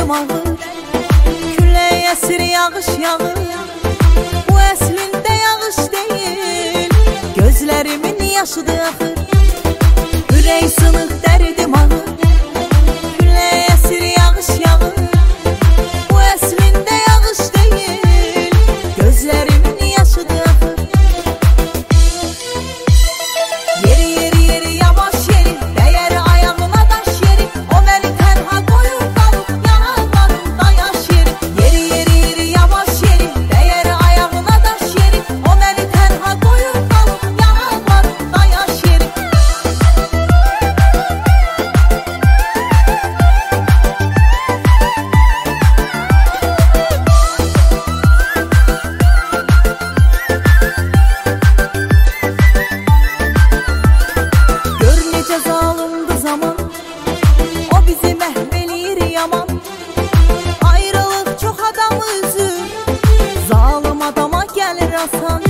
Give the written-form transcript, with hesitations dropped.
dərdim ağır, külək əsir, yağış yağır. Bu əslində yağış deyil, gözlərimin yaşıdır axır. Ürək sınıq, dərdim ağır, külək əsir, yağış yağır. Bu əslində yağış deyil, gözlərimin yaşıdır axır. Yeri yeri yeri yavaş yeri, dəyər ayağına daş yeri. O məni tənha qoyub qalıb, yanaqlarımda yaş yeri. Yeri yeri yeri yavaş yeri, dəyər ayağına daş yeri. O məni tənha qoyub qalıb, yanaqlarımda yaş yeri. Gör necə zalımdı zaman, o bizi məhv eləyir yaman. Ayrılıq çox adamı üzür, zalım adama gəlir asan.